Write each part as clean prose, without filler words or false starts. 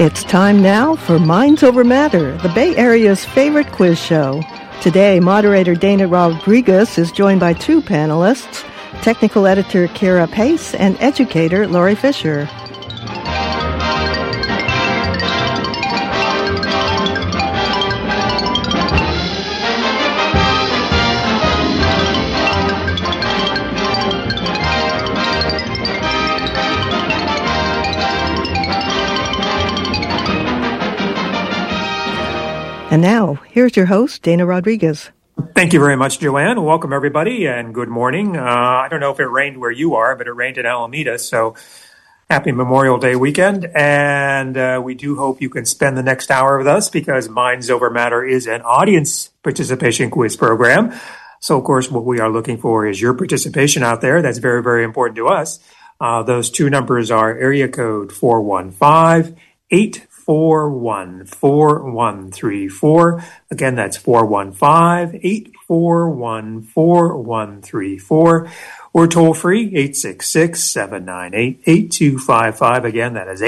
It's time now for Minds Over Matter, the Bay Area's favorite quiz show. Today, moderator Dana Rodriguez is joined by two panelists, technical editor Kira Pace and educator Lori Fisher. And now, here's your host, Dana Rodriguez. Thank you very much, Joanne. Welcome, everybody, and good morning. I don't know if it rained where you are, but it rained in Alameda, so happy Memorial Day weekend. And we do hope you can spend the next hour with us because Minds Over Matter is an audience participation quiz program. So, of course, what we are looking for is your participation out there. That's very, very important to us. Those two numbers are area code 415-841-4134. Again, that's 415-841-4134. Or toll free, 866-798-8255. Again, that is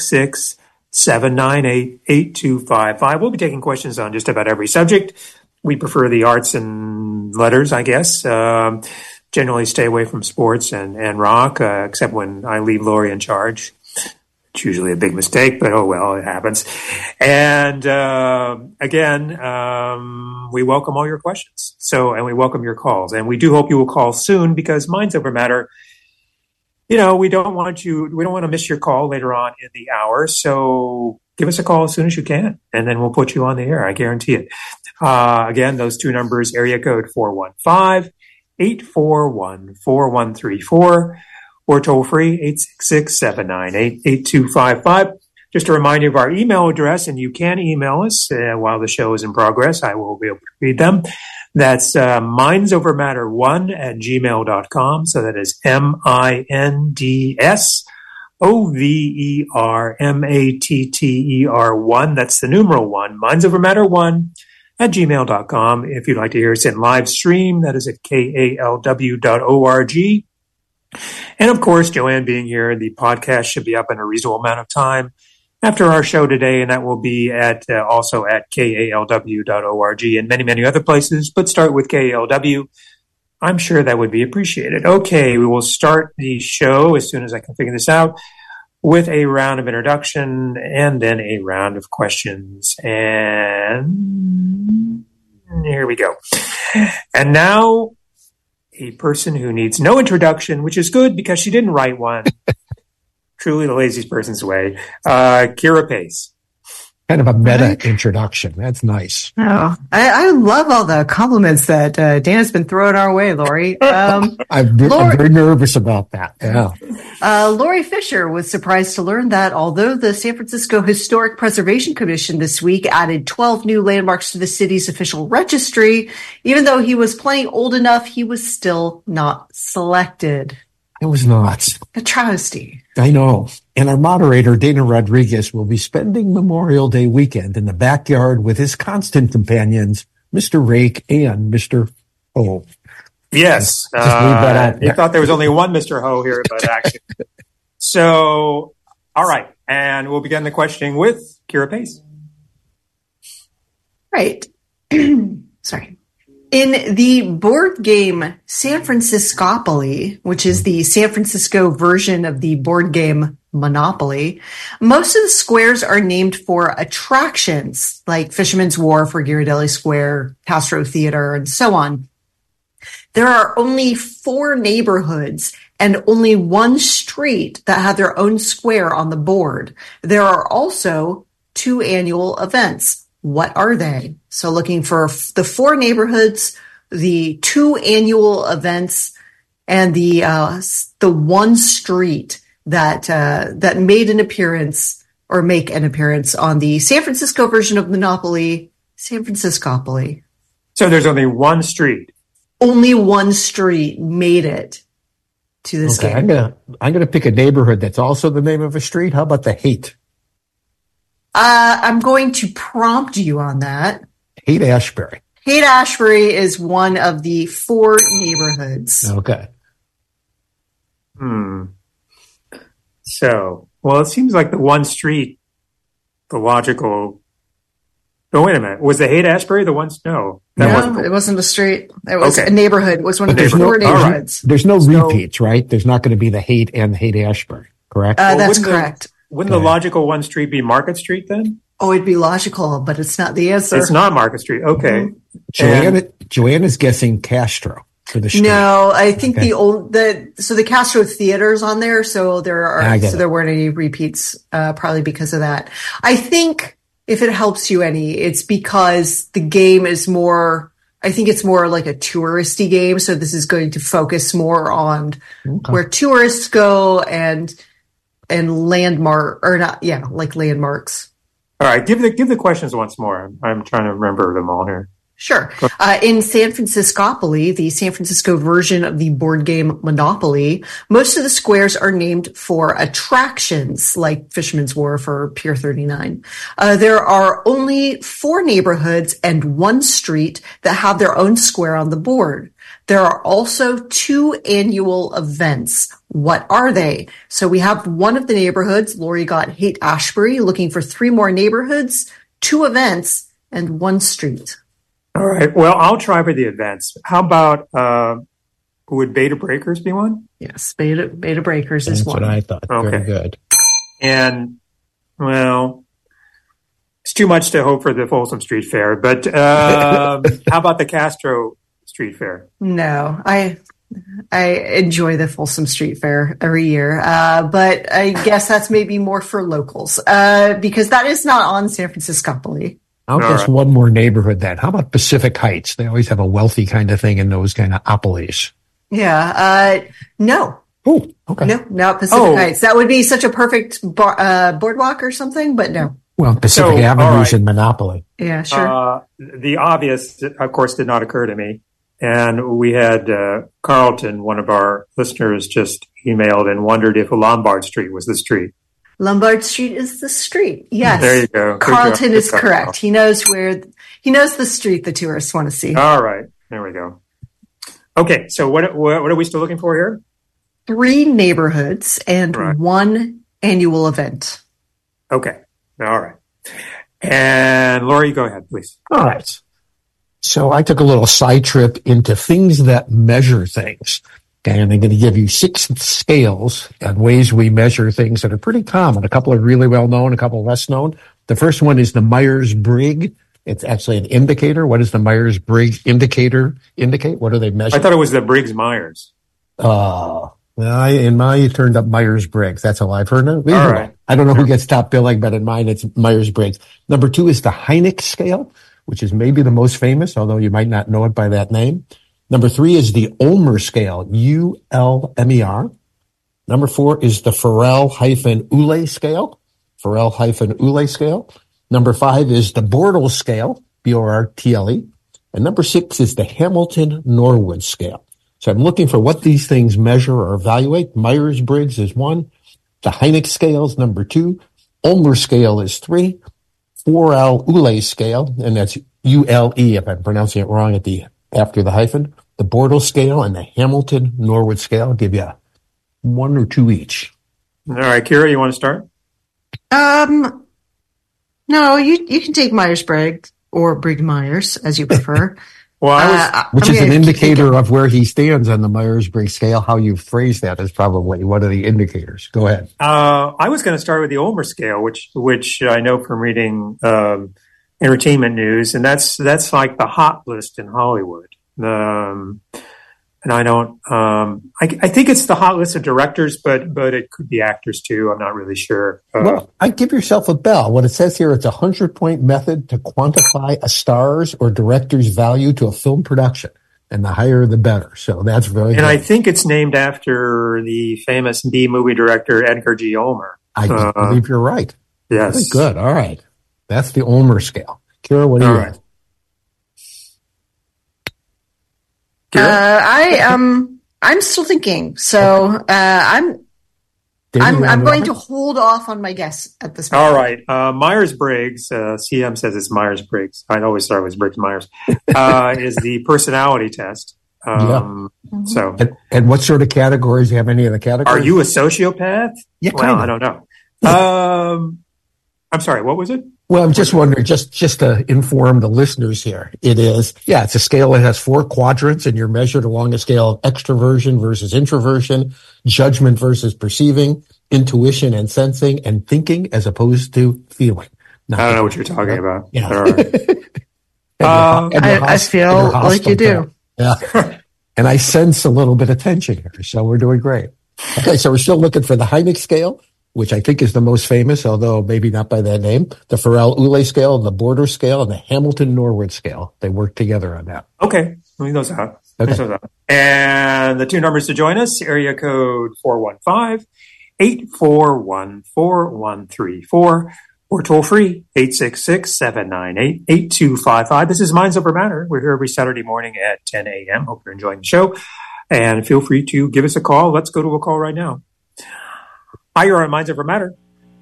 866-798-8255. We'll be taking questions on just about every subject. We prefer the arts and letters, I guess. Generally stay away from sports and rock, except when I leave Lori in charge. It's usually a big mistake, but oh well, it happens. And again, we welcome all your questions. And we welcome your calls. And we do hope you will call soon because Minds Over Matter, we don't want to miss your call later on in the hour. So give us a call as soon as you can, and then we'll put you on the air. I guarantee it. Again, those two numbers, area code 415-841-4134. Or toll free, 866-798-8255. Just a reminder of our email address, and you can email us while the show is in progress. I will be able to read them. That's mindsovermatter1@gmail.com. So that is MINDSOVERMATTER1. That's the numeral 1, mindsovermatter1@gmail.com. If you'd like to hear us in live stream, that is at kalw.org. And of course, Joanne being here, the podcast should be up in a reasonable amount of time after our show today, and that will be also at kalw.org and many, many other places, but start with KALW. I'm sure that would be appreciated. Okay, we will start the show as soon as I can figure this out with a round of introduction and then a round of questions. And here we go. And now, a person who needs no introduction, which is good because she didn't write one. Truly the laziest person's way. Kira Pace. Kind of a meta introduction. That's nice. Oh, I love all the compliments that Dana's been throwing our way, Lori. I'm very nervous about that. Yeah. Lori Fisher was surprised to learn that although the San Francisco Historic Preservation Commission this week added 12 new landmarks to the city's official registry, even though he was playing old enough, he was still not selected. It was not. A travesty. I know. And our moderator, Dana Rodriguez, will be spending Memorial Day weekend in the backyard with his constant companions, Mr. Rake and Mr. Ho. Yes. You thought there was only one Mr. Ho here, but actually. So, all right. And we'll begin the questioning with Kira Pace. Right. Sorry. In the board game San Franciscopoly, which is the San Francisco version of the board game Monopoly, most of the squares are named for attractions like Fisherman's Wharf or Ghirardelli Square, Castro Theater, and so on. There are only 4 neighborhoods and only one street that have their own square on the board. There are also 2 annual events. What are they? So looking for the 4 neighborhoods, the 2 annual events, and the one street that made an appearance or make an appearance on the San Francisco version of Monopoly, San Franciscopoly. So there's only one street. Only one street made it to this game. I'm gonna pick a neighborhood that's also the name of a street. How about the Haight? I'm going to prompt you on that. Haight-Ashbury. Haight-Ashbury is one of the 4 neighborhoods. Okay. So, well, it seems like the one street the logical. Oh, wait a minute. Was the Haight-Ashbury the ones? No. It wasn't a street. It was a neighborhood. It was one of the four neighborhoods. There's no repeats, right? There's not going to be the Haight and the Haight-Ashbury, correct? That's correct. Wouldn't the logical one street be Market Street then? Oh, it'd be logical, but it's not the answer. It's not Market Street. Okay. Joanna's guessing Castro for the street. No, I think the Castro Theater's on there, so there weren't any repeats, probably because of that. I think if it helps you any, it's because the game is more, I think it's more like a touristy game. So this is going to focus more on where tourists go and landmarks. All right. Give the questions once more. I'm trying to remember them all here. Sure. In San Franciscopoly, the San Francisco version of the board game Monopoly, most of the squares are named for attractions like Fisherman's Wharf or Pier 39. There are only 4 neighborhoods and 1 street that have their own square on the board. There are also 2 annual events. What are they? So we have one of the neighborhoods. Lori got Haight-Ashbury, looking for 3 more neighborhoods, 2 events, and 1 street. All right. Well, I'll try for the events. How about would Beta Breakers be one? Yes, Beta Breakers is one. That's what I thought. Okay. Very good. And well, it's too much to hope for the Folsom Street Fair. But how about the Castro Street Fair? No, I enjoy the Folsom Street Fair every year, but I guess that's maybe more for locals because that is not on San Franciscopoly. I'll guess one more neighborhood then. How about Pacific Heights? They always have a wealthy kind of thing in those kind of opolis. Yeah. No. Oh, okay. No, not Pacific Heights. That would be such a perfect boardwalk or something, but no. Well, Pacific Avenue's in Monopoly. Yeah, sure. The obvious, of course, did not occur to me. And we had Carlton, one of our listeners, just emailed and wondered if Lombard Street was the street. Lombard Street is the street. Yes. There you go. Carlton is correct. He knows the street the tourists want to see. All right. There we go. Okay. So what are we still looking for here? 3 neighborhoods and 1 annual event. Okay. All right. And Lori, go ahead, please. All right. So I took a little side trip into things that measure things. And I'm going to give you 6 scales and ways we measure things that are pretty common. A couple are really well known, a couple less known. The first one is the Myers-Briggs. It's actually an indicator. What does the Myers-Briggs indicator indicate? What do they measure? I thought it was the Briggs-Myers. In mine, it turned up Myers-Briggs. That's all I've heard of. All right. I don't know who gets top billing, but in mine, it's Myers-Briggs. Number 2 is the Hynek scale, which is maybe the most famous, although you might not know it by that name. Number 3 is the Ulmer scale, U-L-M-E-R. Number 4 is the Farrell-Uley scale, Farrell-Uley scale. Number 5 is the Bortle scale, B-O-R-T-L-E. And number 6 is the Hamilton-Norwood scale. So I'm looking for what these things measure or evaluate. Myers-Briggs is 1. The Hynek scale is number 2. Ulmer scale is 3. Farrell-Uley scale, and that's U-L-E if I'm pronouncing it wrong after the hyphen. The Bortle scale and the Hamilton-Norwood scale. I'll give you 1 or 2 each. All right, Kira, you want to start? No, you can take Myers-Briggs or Briggs-Myers as you prefer. Well, which is an indicator of where he stands on the Myers-Briggs scale. How you phrase that is probably one of the indicators. Go ahead. I was going to start with the Ulmer scale, which I know from reading entertainment news, and that's like the hot list in Hollywood. And I don't. I think it's the hot list of directors, but it could be actors too. I'm not really sure. Well, I give yourself a bell. What it says here, it's a 100-point method to quantify a star's or director's value to a film production, and the higher the better. So that's very. And good. I think it's named after the famous B movie director Edgar G. Ulmer. I believe you're right. Yes. Very good. All right, that's the Ulmer scale. Kira, what do you have? I'm still thinking. So, I'm going to hold off on my guess at this point. All right. Myers-Briggs, CM says it's Myers-Briggs. I always thought it was Briggs-Myers, is the personality test. So, and what sort of categories? Do you have any of the categories? Are you a sociopath? Yeah, well, I don't know. I'm sorry, what was it? Well, I'm just wondering, just to inform the listeners here, it's a scale that has 4 quadrants, and you're measured along a scale of extroversion versus introversion, judgment versus perceiving, intuition and sensing, and thinking as opposed to feeling. I don't know what you're talking about. Yeah. I feel like you do. Yeah. And I sense a little bit of tension here, so we're doing great. Okay, so we're still looking for the Hynek scale, which I think is the most famous, although maybe not by that name, the Farrell-Uley scale, the Border scale, and the Hamilton-Norwood scale. They work together on that. Okay, leave those out. Okay. And the 2 numbers to join us, area code 415-841-4134, or toll free, 866-798-8255. This is Minds Over Matter. We're here every Saturday morning at 10 a.m. Hope you're enjoying the show. And feel free to give us a call. Let's go to a call right now. Hi, you're on Minds Over Matter.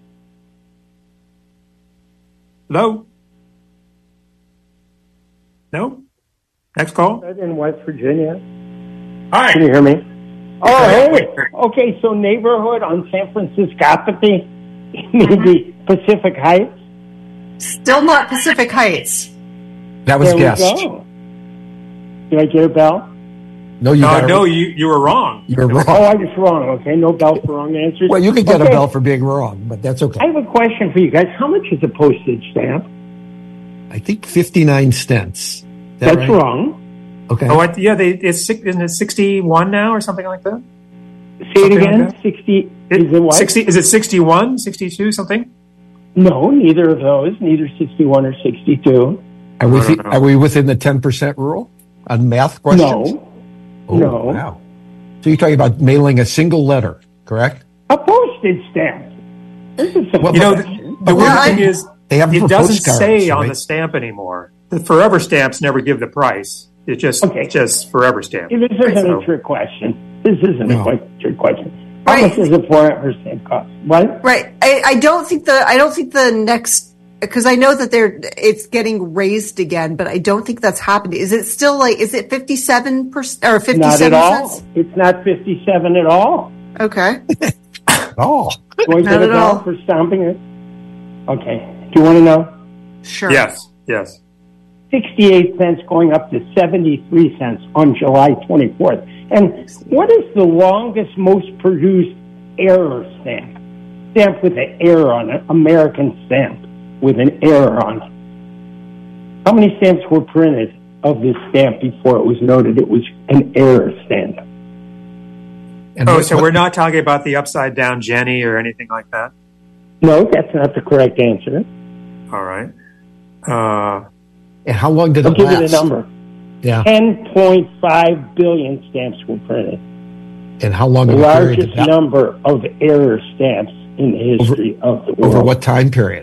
Hello? No? Next call? In West Virginia. Hi. Can you hear me? Oh, hey. Okay, so neighborhood on San Franciscopathy, maybe Pacific Heights. Still not Pacific Heights. That was There guessed. we go. Did I get a bell? No, you were wrong. You were wrong. Oh, I was wrong. Okay, no bell for wrong answers. Well, you could get a bell for being wrong, but that's okay. I have a question for you guys. How much is a postage stamp? I think 59 cents. That's right? wrong. Okay. Oh, isn't it 61 now or something like that? Say it Something again. like that? 60. Is it what? 60, is it 61, 62, something? No, neither of those. Neither 61 or 62. Are we within the 10% rule on math questions? No. Oh, No. Wow. So you're talking about mailing a single letter, correct? A postage stamp. This is a Well, question. The weird thing is, They have it for doesn't postcards, say on right? the stamp anymore. The forever stamps never give the price. It's just forever stamp. This isn't a trick question. This isn't a trick question. How Right. much does a forever stamp cost? What? Right. I don't think the next, because I know that it's getting raised again, but I don't think that's happened. Is it still is it 57% or 57 Not at all. cents? It's not 57 at all. Okay. Oh. Do I get Not a at bell all. for stomping it? Okay. Do you want to know? Sure. Yes. 68 cents going up to 73 cents on July 24th. And what is the longest, most produced error stamp? Stamp with an error on it. American stamp with an error on it. How many stamps were printed of this stamp before it was noted it was an error stamp? And We're not talking about the upside down Jenny or anything like that? No, that's not the correct answer. All right. And how long did I'll it give last? you the number. Yeah. 10.5 billion stamps were printed. And how long The of a period largest did that? number of error stamps in the history of the world. Over what time period?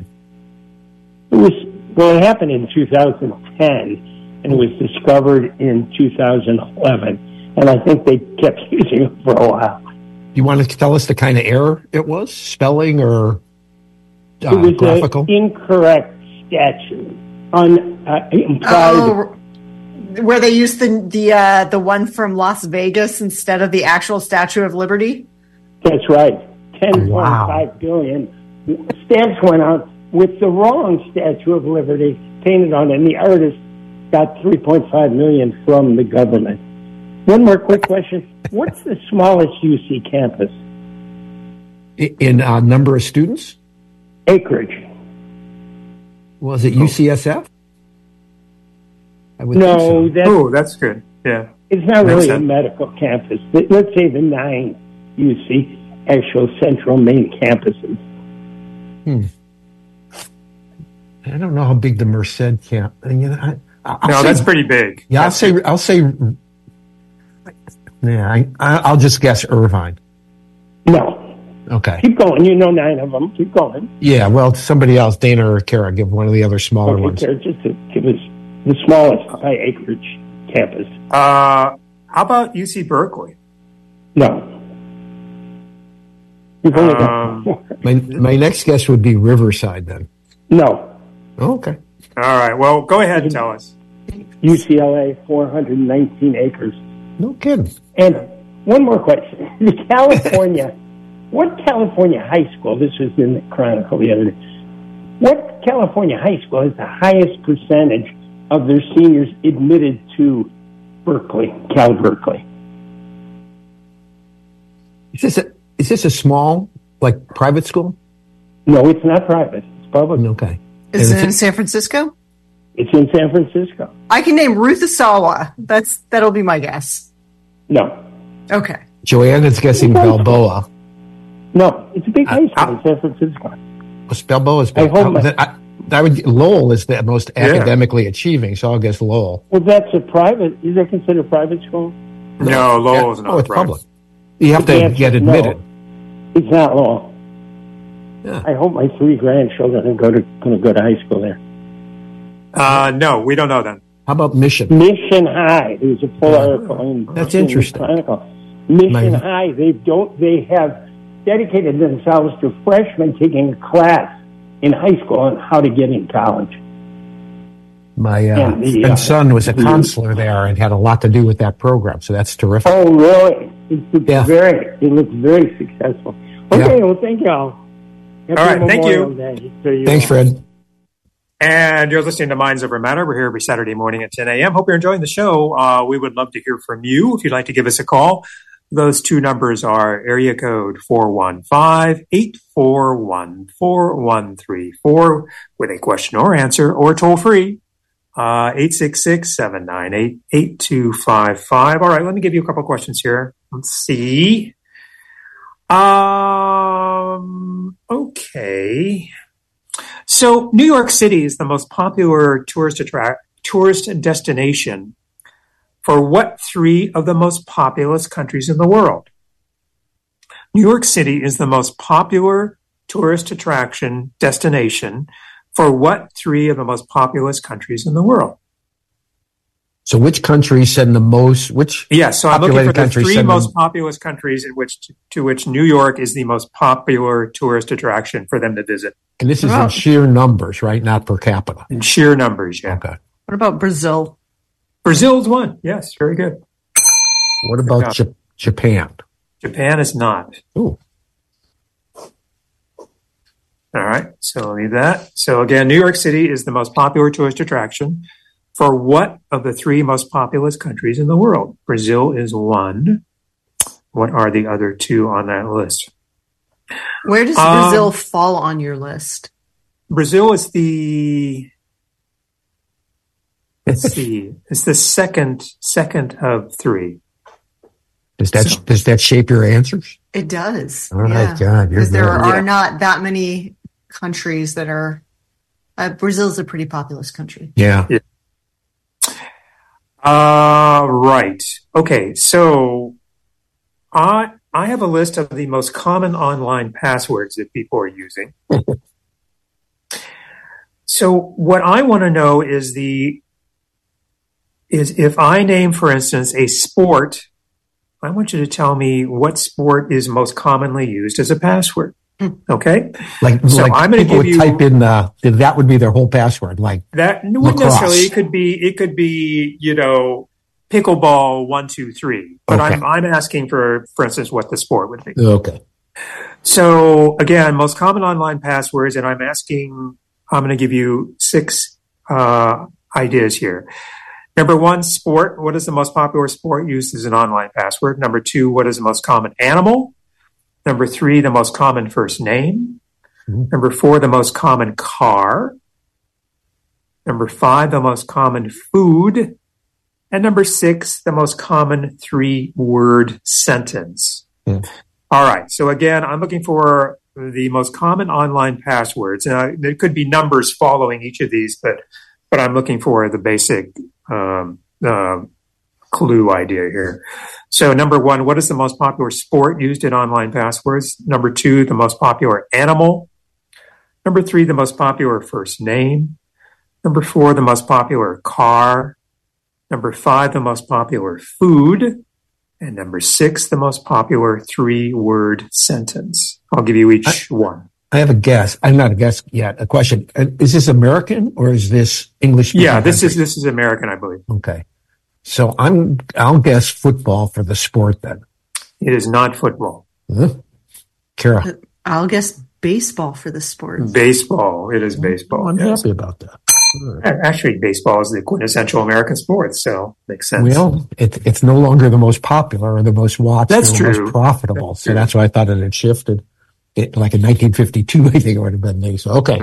It happened in 2010, and it was discovered in 2011. And I think they kept using it for a while. You want to tell us the kind of error it was? Spelling or It was graphical? an incorrect statute. Implied. Where they used the one from Las Vegas instead of the actual Statue of Liberty? That's right. 10.5 Wow. billion stamps went out with the wrong Statue of Liberty painted on it, and the artist got 3.5 million from the government. One more quick question. What's the smallest UC campus? In number of students? Acreage. Was it UCSF? I would No, think That's good. Yeah. it's not Makes really a sense. medical campus. Let's say the 9 UC actual central main campuses. I don't know how big the Merced camp. No, that's pretty big. Yeah, I'll say. Yeah, I'll just guess Irvine. No. Okay. Keep going. You know 9 of them. Keep going. Yeah, well, somebody else, Dana or Kara, give one of the other smaller ones. Okay, just to give us the smallest by acreage campus. How about UC Berkeley? No. You've only got four. My next guess would be Riverside then. No. Oh, okay. All right. Well, go ahead and tell us. UCLA, 419 acres. No kidding. And one more question. What California high school, this was in the Chronicle the other day, What California high school has the highest percentage of their seniors admitted to Berkeley, Cal Berkeley? Is this a small, like, private school? No, it's not private. It's public. Okay. Is it in San Francisco? It's in San Francisco. I can name Ruth Asawa. That'll be my guess. No. Okay. Joanna's guessing Balboa. No, it's a big high school in San Francisco. Balboa's big. Lowell is the most academically achieving, so I'll guess Lowell. Well, that's a private. Is that considered a private school? No, Lowell is not. Oh, it's public. You have to get admitted. No, it's not Lowell. Yeah. I hope my 3 grandchildren are going to go to high school there. No, we don't know that. How about Mission? Mission High. There's a full article in That's interesting. Mission High. They have dedicated themselves to freshmen taking a class in high school on how to get in college. My son was a counselor there and had a lot to do with that program, so that's terrific. Oh, really? It looks very successful. Okay, well, thank you all. All right, thank you. Thanks, Fred. And you're listening to Minds Over Matter. We're here every Saturday morning at 10 a.m. Hope you're enjoying the show. We would love to hear from you. If you'd like to give us a call, those 2 numbers are area code 415-841-4134 with a question or answer, or toll free, 866-798-8255. All right, let me give you a couple questions here. Let's see. Okay. So New York City is the most popular tourist destination for what 3 of the most populous countries in the world? New York City is the most popular tourist destination for what 3 of the most populous countries in the world? So which country send the most? So I'm looking for the 3 most populous countries to which New York is the most popular tourist attraction for them to visit. And this is in sheer numbers, right? Not per capita. In sheer numbers, yeah. Okay. What about Brazil? Brazil's one. Yes, very good. What about Japan? Japan is not. Ooh. All right, so leave that. So again, New York City is the most popular tourist attraction for what of the 3 most populous countries in the world? Brazil is 1. What are the other 2 on that list? Where does Brazil fall on your list? Brazil is let's see, it's the second of 3. Does that shape your answers? It does. All right, God, because there are not that many countries that are. Brazil's a pretty populous country. Yeah. Right. Okay. So I have a list of the most common online passwords that people are using. So what I want to know is if I name, for instance, a sport, I want you to tell me what sport is most commonly used as a password. Okay, I'm going to give you type in that would be their whole password. Like that wouldn't necessarily. It could be pickleball 1, 2, 3. But okay. I'm asking for instance, what the sport would be. Okay. So again, most common online passwords, and I'm going to give you 6 ideas here. Number 1, sport. What is the most popular sport used as an online password? Number 2, what is the most common animal? Number 3, the most common first name. Number 4, the most common car. Number 5, the most common food. And number 6, the most common 3-word sentence. All right. So again, I'm looking for the most common online passwords. There could be numbers following each of these, but I'm looking for the basic clue idea here. So number 1, what is the most popular sport used in online passwords? Number 2, the most popular animal. Number 3, the most popular first name. Number 4, the most popular car. Number 5, the most popular food. And number 6, the most popular 3-word sentence. I'll give you each one. I have a guess. I'm not a guess yet. A question. Is this American or is this English? Yeah, this is American, I believe. Okay. So I'll guess football for the sport then. It is not football. Kara. I'll guess baseball for the sport. Baseball. It is baseball. I'm yes. happy about that. Actually, baseball is the quintessential American sport, so makes sense. Well, it's no longer the most popular or the most watched That's or the true. most profitable. That's so true. that's why I thought it had shifted. Like in 1952, I think it would have been me. So, okay.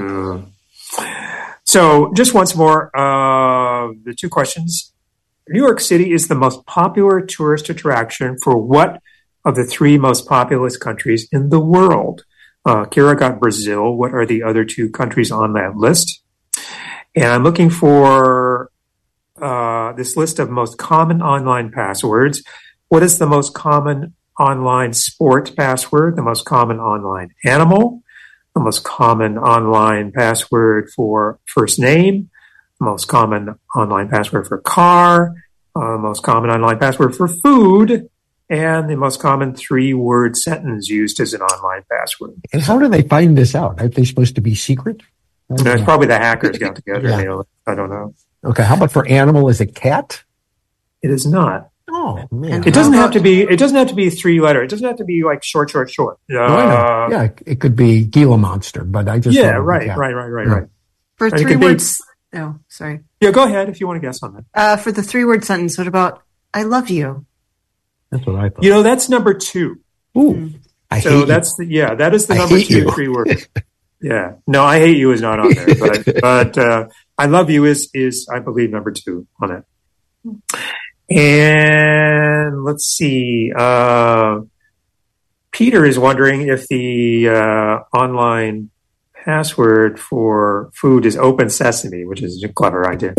So just once more, the two questions. New York City is the most popular tourist attraction for what of the three most populous countries in the world? Kira got Brazil. What are the other two countries on that list? And I'm looking for this list of most common online passwords. What is the most common online sport password? The most common online animal? The most common online password for first name? The most common online password for car? The most common online password for food? And the most common 3-word sentence used as an online password. And how do they find this out? Aren't they supposed to be secret? It's probably the hackers got together. Yeah. You know, I don't know. Okay. How about for animal? Is it cat? It is not. Oh, man. It doesn't have to be. It doesn't have to be 3-letter. It doesn't have to be like short. I know. Yeah, it could be Gila Monster, but I just Yeah, thought it was right. cat. For And it 3 could be- words. Oh, sorry. Yeah, go ahead if you want to guess on that. For the 3-word sentence, what about "I love you"? That's what I thought. You know, that's number 2. Ooh, I hate So you. that's that is the I number hate 2 you. 3 words. Yeah. No, I hate you is not on there, but I love you is I believe number 2 on it. And let's see. Peter is wondering if the online password for food is Open Sesame, which is a clever idea,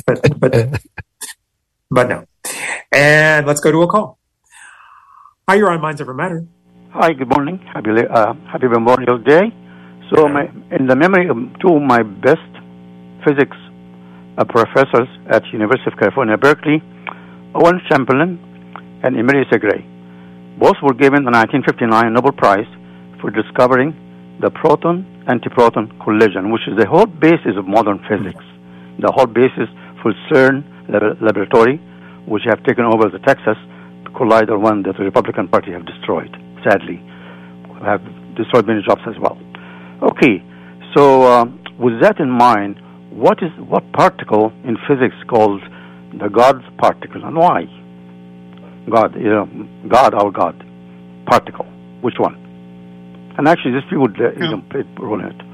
but no. And let's go to a call. Hi, you're on Minds Over Matter. Hi, good morning. Happy Memorial Day. So, in the memory of 2 of my best physics professors at University of California, Berkeley, Owen Chamberlain and Emily Segre, both were given the 1959 Nobel Prize for discovering the proton-antiproton collision, which is the whole basis of modern physics, the whole basis for CERN laboratory, which have taken over the Texas Collider one that the Republican Party have destroyed, sadly, have destroyed many jobs as well. Okay, so with that in mind, what particle in physics called the God's particle, and why? God, our God, particle, which one? And actually, this people would play a role in it.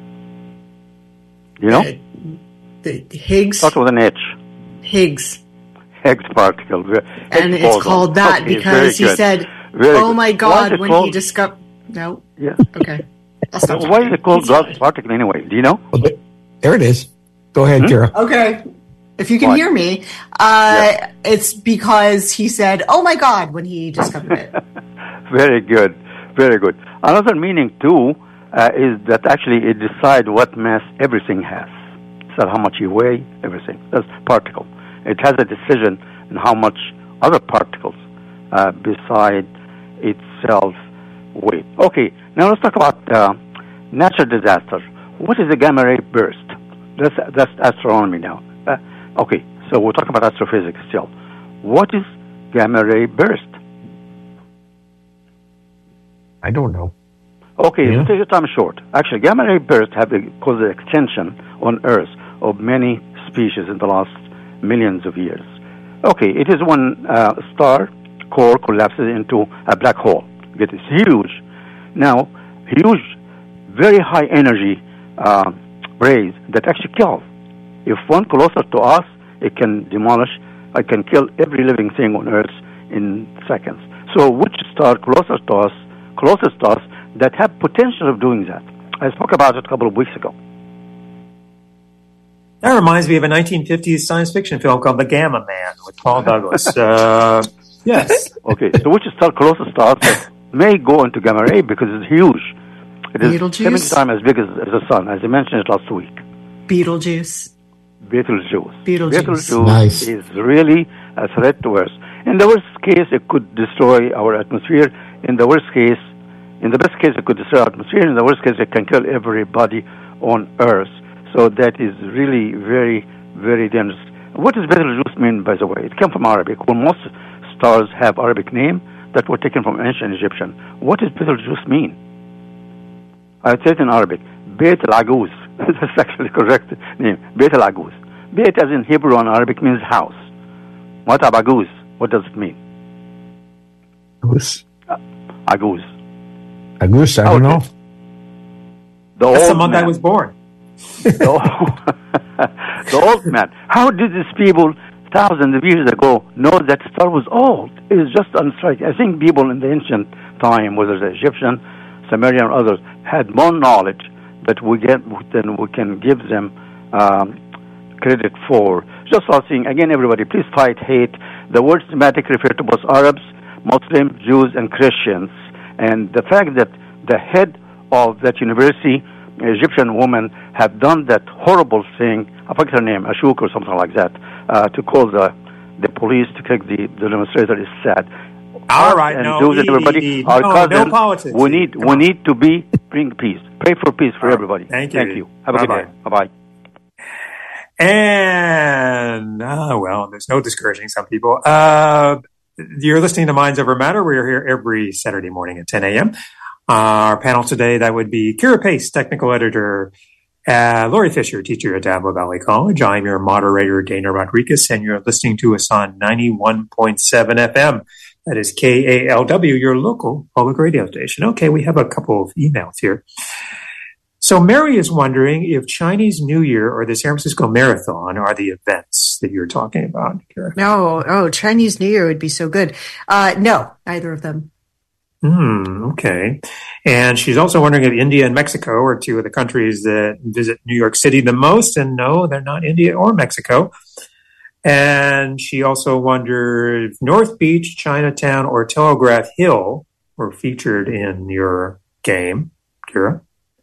You know? The Higgs. Start with an H. Higgs. Higgs particle. And it's called that because he said, "Oh my God," when he discovered. No. Yeah. Okay. I'll stop. Why is it called God's particle anyway? Do you know? Well, there it is. Go ahead, Kira. Okay. If you can hear me, it's because he said, "Oh my God," when he discovered it. Very good. Very good. Another meaning, too, is that actually it decides what mass everything has. So how much you weigh, everything. That's particle. It has a decision on how much other particles beside itself weigh. Okay, now let's talk about natural disaster. What is a gamma ray burst? That's astronomy now. Okay, so we're talking about astrophysics still. What is gamma ray burst? I don't know. Okay, Yeah. take your time short. Actually, gamma ray bursts have caused the extinction on Earth of many species in the last millions of years. Okay, it is when star core collapses into a black hole. It is huge. Now, huge, very high energy rays that actually kill. If one closer to us, it can demolish, it can kill every living thing on Earth in seconds. So which star closest to us, that have potential of doing that? I spoke about it a couple of weeks ago. That reminds me of a 1950s science fiction film called The Gamma Man with Paul Douglas. Yes. Okay, so which star closest to us that may go into gamma ray because it's huge. It is Betelgeuse? 70 times as big as the sun, as I mentioned it last week. Betelgeuse. Betelgeuse Nice. is really a threat to Earth. In the worst case, it could destroy our atmosphere. In the best case, it could destroy our atmosphere. In the worst case, it can kill everybody on Earth. So that is really very, very dangerous. What does Betelgeuse mean, by the way? It came from Arabic. Well, most stars have Arabic name that were taken from ancient Egyptian. What does Betelgeuse mean? I say it in Arabic. Beit al-Aguz. That's actually correct name. Beit al-Aguz. Beit, as in Hebrew and Arabic, means house. What Aguz? What does it mean? Aguz. Aguz. Aguz, I don't know. That's the month I was born. The old man. How did these people, thousands of years ago, know that star was old? It is just unstriking. I think people in the ancient time, whether the Egyptian, Sumerian, or others, had more knowledge that we can give them credit for. Just saying, again, everybody, please fight hate. The word thematic refer to both Arabs, Muslims, Jews, and Christians. And the fact that the head of that university, Egyptian woman, have done that horrible thing, I forget her name, Ashok or something like that, to call the police to take the demonstrator is sad. All right, and no, Jews and everybody are cousins. No politics. We need to bring peace. Pray for peace for everybody. Thank you. Have a good day. Bye-bye. And, well, there's no discouraging some people. You're listening to Minds Over Matter. We're here every Saturday morning at 10 a.m. Our panel today, that would be Kira Pace, technical editor, Lori Fisher, teacher at Diablo Valley College. I'm your moderator, Dana Rodriguez, and you're listening to us on 91.7 FM. That is KALW, your local public radio station. Okay, we have a couple of emails here. So Mary is wondering if Chinese New Year or the San Francisco Marathon are the events that you're talking about, Kira. No, Chinese New Year would be so good. No, neither of them. Okay. And she's also wondering if India and Mexico are two of the countries that visit New York City the most. And no, they're not India or Mexico. And she also wondered if North Beach, Chinatown, or Telegraph Hill were featured in your game, Kira.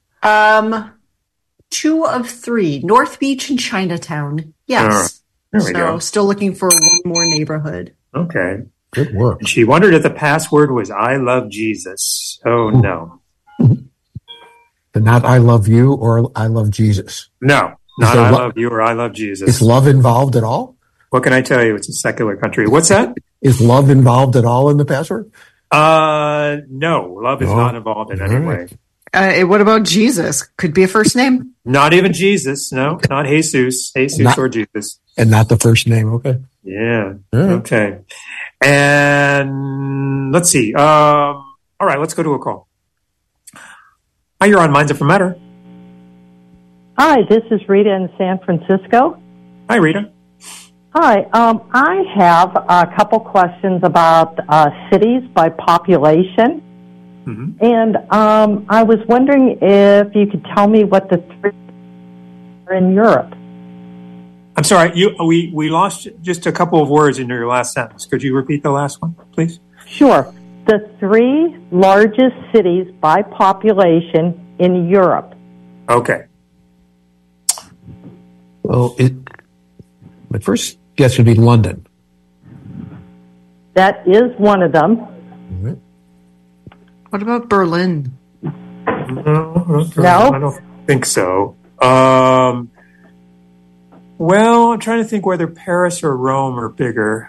2 of 3, North Beach and Chinatown. Yes. There we go. Still looking for one more neighborhood. Okay. Good work. And she wondered if the password was I love Jesus. Oh, no. But not I love you or I love Jesus. No, not I love you or I love Jesus. Is love involved at all? What can I tell you? It's a secular country. What's that? Is love involved at all in the password? No, love is not involved in any way. What about Jesus? Could be a first name? Not even Jesus. No, not Jesus. Jesus or Jesus. And not the first name. Okay. Yeah. Okay. And let's see. All right, let's go to a call. Hi, you're on Minds Over Matter. Hi, this is Rita in San Francisco. Hi, Rita. Hi, I have a couple questions about cities by population. Mm-hmm. And I was wondering if you could tell me what the 3 are in Europe. I'm sorry, we lost just a couple of words in your last sentence. Could you repeat the last one, please? Sure. The 3 largest cities by population in Europe. Okay. Well, my first guess would be London. That is one of them. Mm-hmm. What about Berlin? No, I don't think so. Well, I'm trying to think whether Paris or Rome are bigger.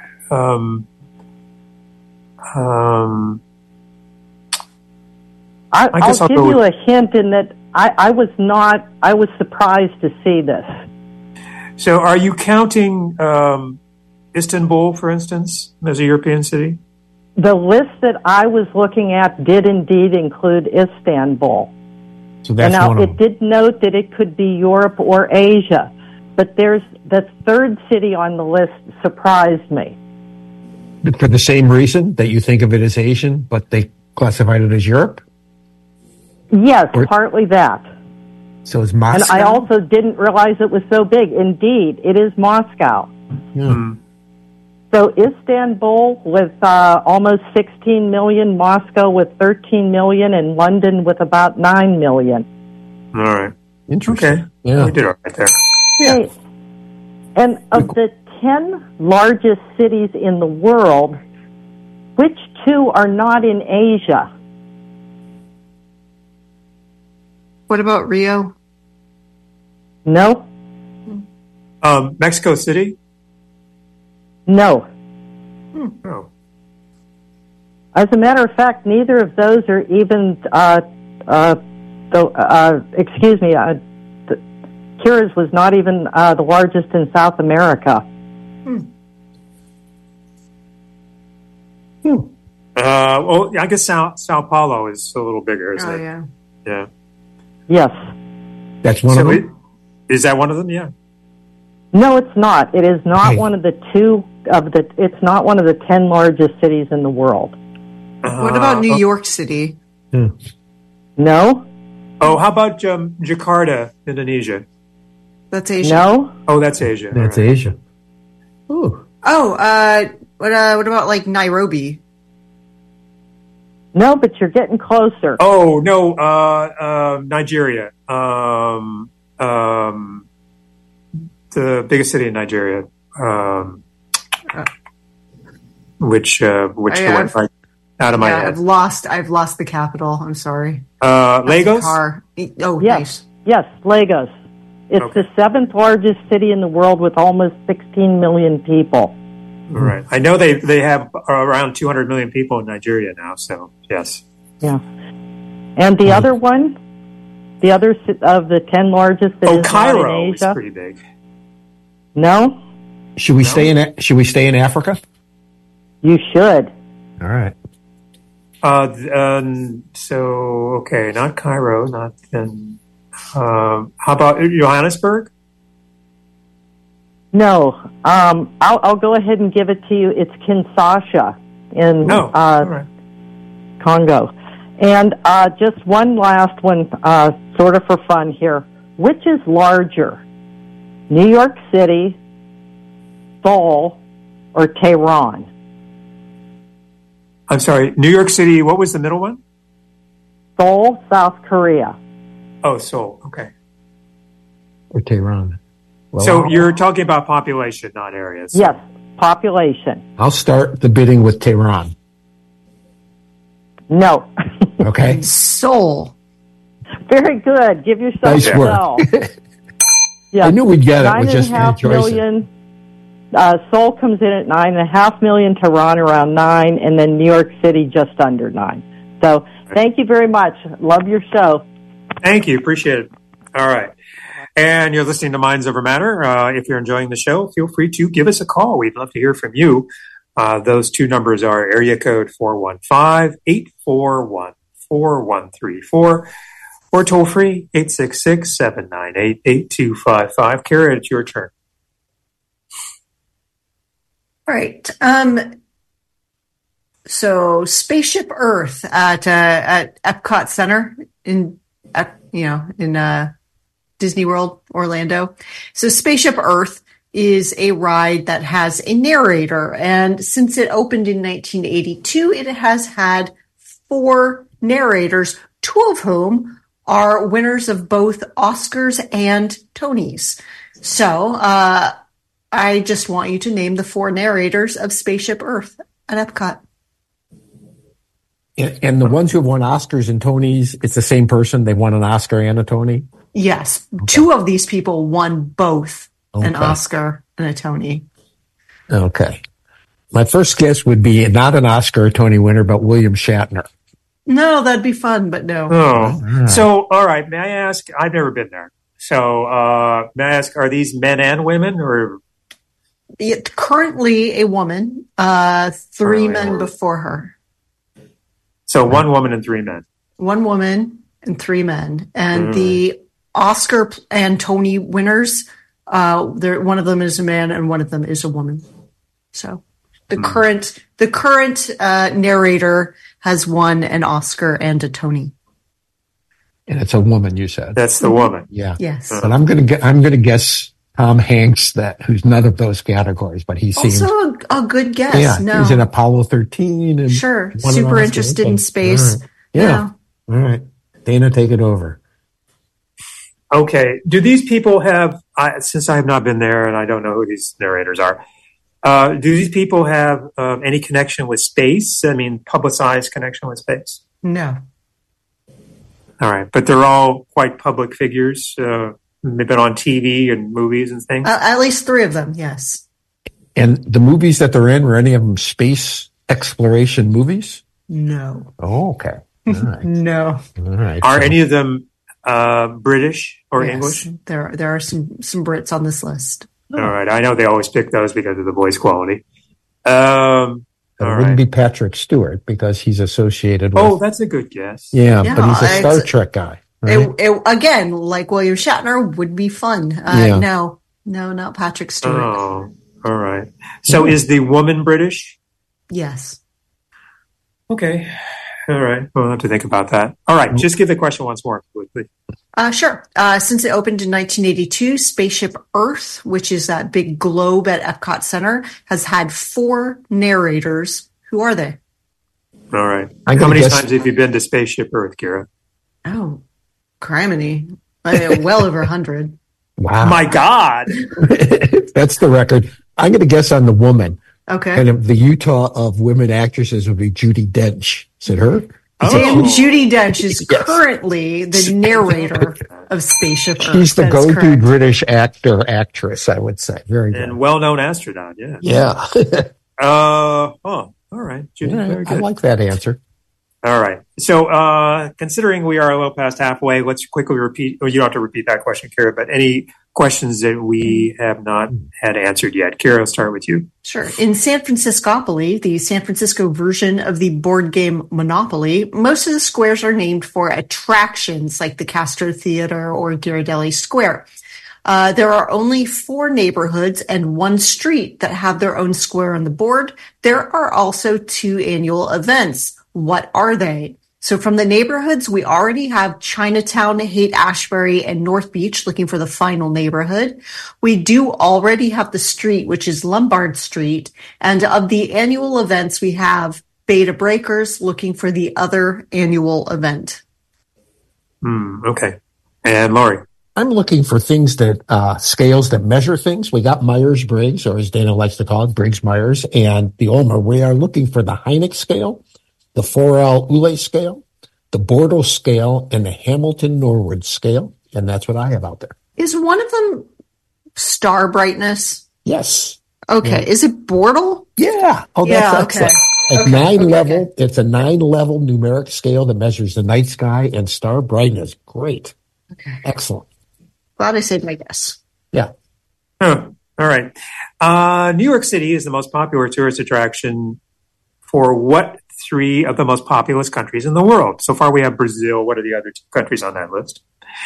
I'll give you a hint in that I was surprised to see this. So are you counting Istanbul, for instance, as a European city? The list that I was looking at did indeed include Istanbul. So that's now, one of them. It did note that it could be Europe or Asia, but there's the third city on the list surprised me. For the same reason that you think of it as Asian, but they classified it as Europe? Yes, partly that. So it's Moscow? And I also didn't realize it was so big. Indeed, it is Moscow. Yeah. So Istanbul with almost 16 million, Moscow with 13 million, and London with about 9 million. All right. Interesting. Okay. Yeah. We did all right there. Yeah. Hey, and of the 10 largest cities in the world, which 2 are not in Asia? What about Rio? No. Mexico City? No. Oh. As a matter of fact, neither of those are even excuse me, Kira's was not even the largest in South America. Well, I guess Sao Paulo is a little bigger, isn't it? Yeah. Yeah. Yes. That's one of them? Is that one of them? Yeah. No, it's not. It is not Okay. one of the it's not one of the 10 largest cities in the world. What about New York City? No? Oh, how about Jakarta, Indonesia? That's Asia. No? Oh, that's Asia. That's All right. Asia. Ooh. Oh, what about like Nairobi? No, but you're getting closer. Oh, no, Nigeria. The biggest city in Nigeria. Which went right out of my head. I've lost the capital. I'm sorry. Lagos? Oh, Yes. nice. Yes, Lagos. It's Okay. the 7th largest city in the world with almost 16 million people. All right. I know they have around 200 million people in Nigeria now, so yes. Yeah. And the other one, the other of the 10 largest that Oh, is not Cairo in is Asia. pretty big. No? Should we stay in Africa? You should. All right. So okay, not Cairo, not then. How about Johannesburg? No. I'll go ahead and give it to you. It's Kinshasa in No. All right. Congo. And just one last one, sort of for fun here. Which is larger, New York City, Seoul, or Tehran? I'm sorry, New York City. What was the middle one? Seoul, South Korea. Oh, Seoul. Okay. Or Tehran. Well, So you're talking about population, not areas. Yes, population. I'll start the bidding with Tehran. No. Okay. Seoul. Very good. Give yourself Nice a work. bell. Yes. I knew we'd get it with just 9.5 choices. million. Seoul comes in at 9.5 million, Tehran around 9, and then New York City just under 9. So thank you very much. Love your show. Thank you. Appreciate it. All right. And you're listening to Minds Over Matter. If you're enjoying the show, feel free to give us a call. We'd love to hear from you. Those two numbers are area code 415-841-4134 or toll free 866-798-8255. Kara, it's your turn. All right. So Spaceship Earth at Epcot Center in Disney World, Orlando. So Spaceship Earth is a ride that has a narrator. And since it opened in 1982, it has had 4 narrators, 2 of whom are winners of both Oscars and Tonys. So I just want you to name the 4 narrators of Spaceship Earth at Epcot. And the ones who have won Oscars and Tonys, it's the same person. They won an Oscar and a Tony. Yes. 2 of these people won both an Okay. Oscar and a Tony. Okay. My first guess would be not an Oscar or Tony winner, but William Shatner. No, that'd be fun, but no. Oh, so, all right. May I ask? I've never been there. So, may I ask, are these men and women or? Currently a woman, 3 men before her. So 1 woman and 3 men. 1 woman and 3 men. And the Oscar and Tony winners, one of them is a man and one of them is a woman. So the current narrator has won an Oscar and a Tony. And it's a woman, you said. That's the woman. Yeah. Yes. But I'm gonna guess Tom Hanks, who's none of those categories, but he seems Also a good guess. No. he's in Apollo 13 and Sure. won an Super Oscar. interested Okay. in space. All right. Yeah. All right. Dana, take it over. Okay. Do these people have, since I have not been there and I don't know who these narrators are, do these people have any connection with space? I mean, publicized connection with space? No. All right. But they're all quite public figures. They've been on TV and movies and things. At least 3 of them, yes. And the movies that they're in, were any of them space exploration movies? No. Oh, okay. All right. No. All right. Are So- any of them British or Yes, English? There are some Brits on this list. All right. I know they always pick those because of the voice quality. It wouldn't be Patrick Stewart because he's associated with... Oh, that's a good guess. Yeah, but he's a Star Trek guy. Right? Again, like William Shatner would be fun. No, not Patrick Stewart. Oh, all right. So is the woman British? Yes. Okay. All right. We'll have to think about that. All right. Just give the question once more, please. Sure. Since it opened in 1982, Spaceship Earth, which is that big globe at Epcot Center, has had 4 narrators. Who are they? All right. How many times have you been to Spaceship Earth, Kira? Oh, criminy. Well over 100. Wow. My God. That's the record. I'm going to guess on the woman. Okay. And the Utah of women actresses would be Judi Dench. Is it her? And Judi Dench is currently the narrator of Spaceship Earth. She's the go-to British actress, I would say. Very good. And well-known astronaut, yeah. Yeah. All right. Judy, very good. I like that answer. All right. So, considering we are a little past halfway, let's quickly repeat, or you don't have to repeat that question, Kira, but any questions that we have not had answered yet. Kira, I'll start with you. Sure. In San Franciscopoly, the San Francisco version of the board game Monopoly, most of the squares are named for attractions like the Castro Theater or Ghirardelli Square. There are only 4 neighborhoods and 1 street that have their own square on the board. There are also 2 annual events. What are they? So from the neighborhoods, we already have Chinatown, Haight-Ashbury, and North Beach looking for the final neighborhood. We do already have the street, which is Lombard Street. And of the annual events, we have Beta Breakers looking for the other annual event. Okay. And Laurie? I'm looking for things that, scales that measure things. We got Myers-Briggs, or as Dana likes to call it, Briggs-Myers, and the Ulmer. We are looking for the Hynek scale, the Forel-Ulé scale, the Bortle scale, and the Hamilton-Norwood scale. And that's what I have out there. Is one of them star brightness? Yes. Okay. Yeah. Is it Bortle? Yeah. Oh, that's excellent. It's a 9-level numeric scale that measures the night sky and star brightness. Great. Okay. Excellent. Glad I saved my guess. Yeah. All right. New York City is the most popular tourist attraction for what 3 of the most populous countries in the world? So far we have Brazil. What are the other 2 countries on that list?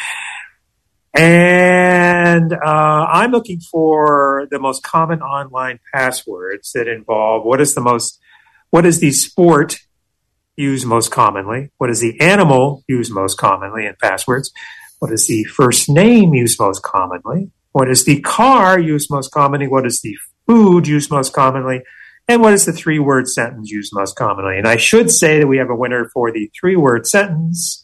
And I'm looking for the most common online passwords that involve what is the sport used most commonly? What is the animal used most commonly in passwords? What is the first name used most commonly? What is the car used most commonly? What is the food used most commonly? And what is the 3-word sentence used most commonly? And I should say that we have a winner for the 3-word sentence.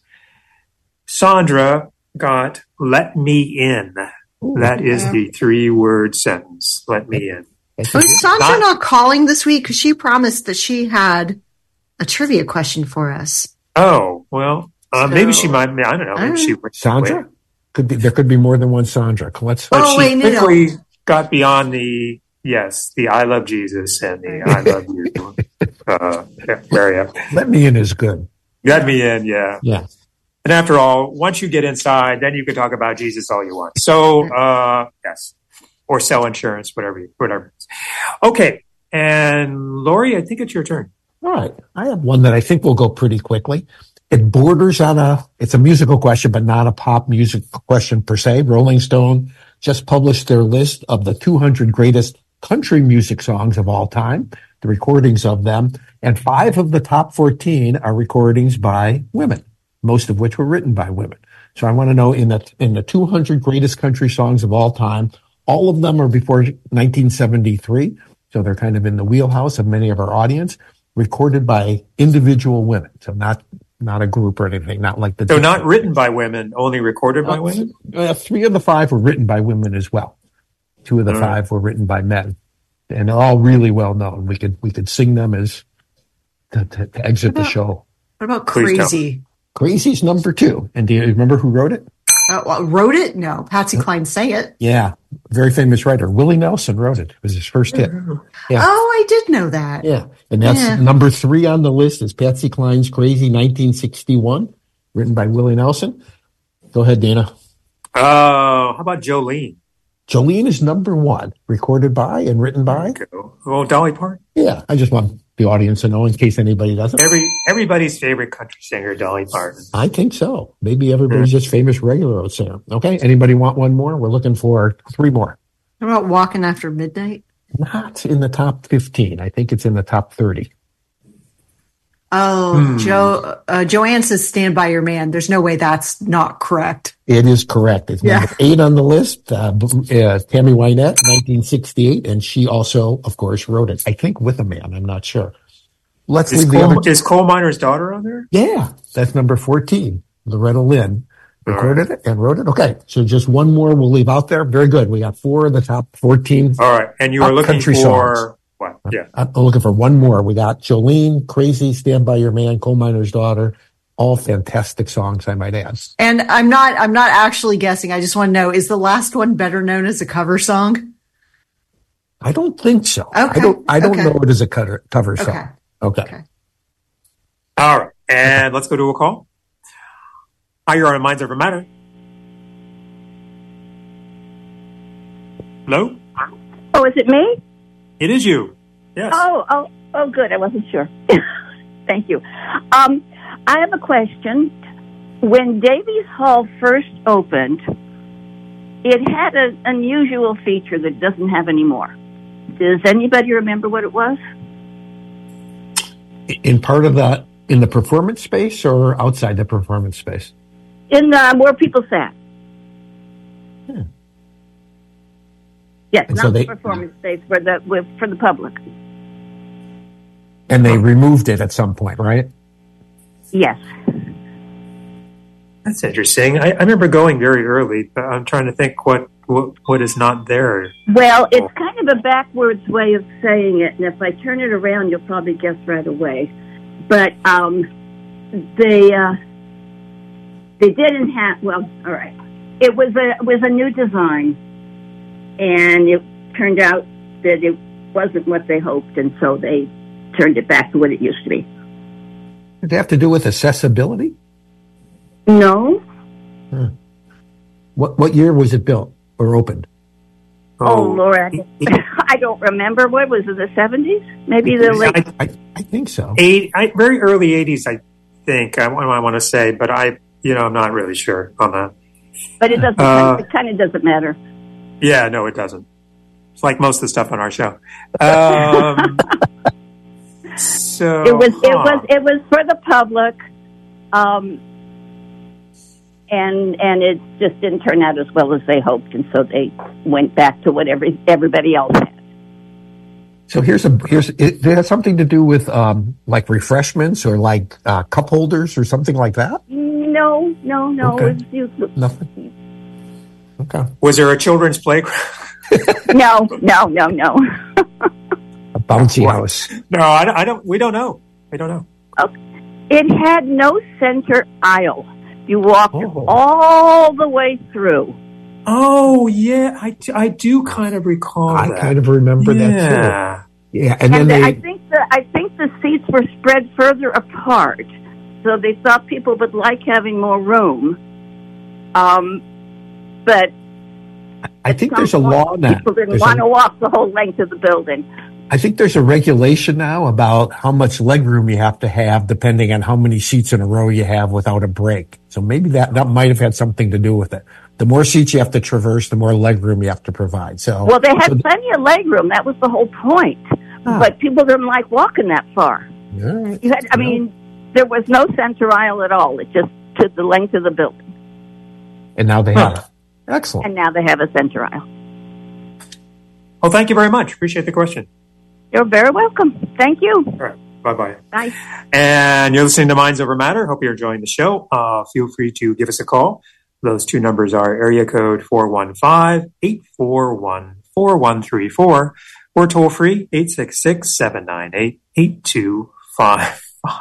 Sandra got "let me in." That is the 3-word sentence. Let me in. Was Sandra not calling this week? Because she promised that she had a trivia question for us. Oh, well, maybe she might. I don't know. Maybe she Sandra? There could be more than one Sandra. Let's. Quickly got beyond the "I love Jesus" and the "I love you" area. Let me in is good. Let me in, yeah. Yeah. And after all, once you get inside, then you can talk about Jesus all you want. So, yes. Or sell insurance, whatever. Okay. And Laurie, I think it's your turn. All right. I have one that I think will go pretty quickly. It borders on it's a musical question, but not a pop music question per se. Rolling Stone just published their list of the 200 greatest country music songs of all time, the recordings of them, and 5 of the top 14 are recordings by women, most of which were written by women. So I want to know in the 200 greatest country songs of all time, all of them are before 1973, so they're kind of in the wheelhouse of many of our audience, recorded by individual women, so not a group or anything, not like the... So not written by women, only recorded by women? 3 of the 5 were written by women as well. 2 of the 5 were written by men, and they're all really well known. We could sing them as to exit the show. What about Crazy? Crazy's number 2. And do you remember who wrote it? Wrote it? No. Patsy Cline sang it. Yeah. Very famous writer. Willie Nelson wrote it. It was his first hit. Yeah. Oh, I did know that. Yeah. And that's number 3 on the list is Patsy Cline's Crazy 1961, written by Willie Nelson. Go ahead, Dana. How about Jolene? Jolene is number 1, recorded by and written by? Oh, Dolly Parton. Yeah, I just want the audience to know in case anybody doesn't. Everybody's favorite country singer, Dolly Parton. I think so. Maybe everybody's just famous regular old singer. Okay, anybody want one more? We're looking for 3 more. How about Walking After Midnight? Not in the top 15. I think it's in the top 30. Oh, Joanne says Stand By Your Man. There's no way that's not correct. It is correct. It's number 8 on the list. Tammy Wynette, 1968, and she also, of course, wrote it. I think with a man. I'm not sure. Is Coal Miner's Daughter on there? Yeah, that's number 14. Loretta Lynn recorded it and wrote it. Okay, so just one more we'll leave out there. Very good. We got 4 of the top 14. All right, and you are looking for songs. What? Yeah, I'm looking for one more. We got Jolene, Crazy, Stand By Your Man, Coal Miner's Daughter. All fantastic songs, I might add. And I'm not actually guessing. I just want to know, is the last one better known as a cover song? I don't think so. Okay. I don't know it as a cover song. Okay. All right, and let's go to a call. Hi, you're on Minds Over Matter. Hello? Oh, is it me? It is you. Yes. Oh, good. I wasn't sure. Thank you. I have a question. When Davies Hall first opened, it had an unusual feature that it doesn't have anymore. Does anybody remember what it was? In part of that, in the performance space or outside the performance space? In where people sat. Yes, and not the performance space, for the public. And they removed it at some point, right? Yes. That's interesting. I remember going very early, but I'm trying to think what is not there. Well, it's kind of a backwards way of saying it, and if I turn it around, you'll probably guess right away. But they didn't have. Well, all right. It was a new design, and it turned out that it wasn't what they hoped, and so they turned it back to what it used to be. Did it have to do with accessibility? No. What year was it built or opened? Oh, Laura, I don't remember. What was it, the 70s? Maybe the late... I think so. Very early 80s, I think. I want to say, but I'm not really sure on that. But it doesn't. It kind of doesn't matter. Yeah, no, it doesn't. It's like most of the stuff on our show. So it was for the public, and it just didn't turn out as well as they hoped, and so they went back to what everybody else had. So it has something to do with like refreshments or like cup holders or something like that? No. Okay. Nothing. Okay. Was there a children's playground? No. A bouncy house. No, I don't. We don't know. We don't know. Okay. It had no center aisle. You walked all the way through. Oh yeah, I do kind of recall that. I kind of remember that too. Yeah, and then I think the seats were spread further apart, so they thought people would like having more room. But I think there's a law now. People didn't want to walk the whole length of the building. I think there's a regulation now about how much legroom you have to have depending on how many seats in a row you have without a break. So maybe that might have had something to do with it. The more seats you have to traverse, the more legroom you have to provide. Well, they had plenty of legroom. That was the whole point. But people didn't like walking that far. Right. There was no center aisle at all. It just took the length of the building. And now they have it. Excellent. And now they have a center aisle. Well, thank you very much. Appreciate the question. You're very welcome. Thank you. All right. Bye-bye. Bye. And you're listening to Minds Over Matter. Hope you're enjoying the show. Feel free to give us a call. Those two numbers are area code 415-841-4134 or toll free 866-798-8255.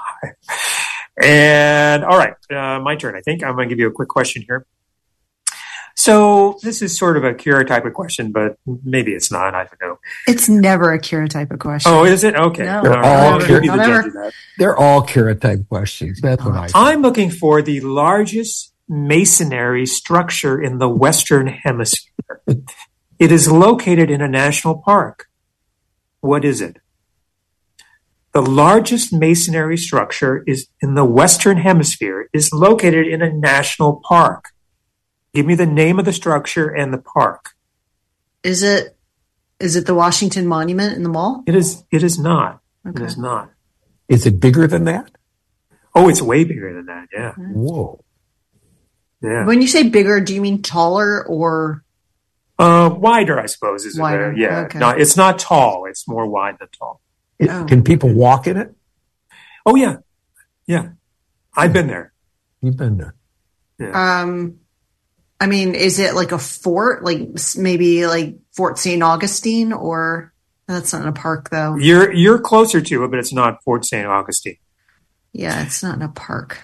And all right, my turn. I think I'm going to give you a quick question here. So this is sort of a Kira type of question, but maybe it's not. I don't know. It's never a Kira type of question. Oh, is it? Okay. No. They're all Kira type questions. That's what I think. I'm looking for the largest masonry structure in the Western Hemisphere? It is located in a national park. What is it? The largest masonry structure is in the Western Hemisphere, is located in a national park. Give me the name of the structure and the park. Is it the Washington Monument in the mall? It is not. Okay. It is not. Is it bigger than that? Oh, it's way bigger than that. Yeah. Whoa. Yeah. When you say bigger, do you mean taller or wider, I suppose, is wider? it? Yeah. Okay. No, it's not tall. It's more wide than tall. Can people walk in it? Oh, yeah. Yeah. I've been there. You've been there. Yeah. I mean, is it like a fort, like maybe like Fort St. Augustine, or that's not in a park though? You're closer to it, but it's not Fort St. Augustine. Yeah, it's not in a park.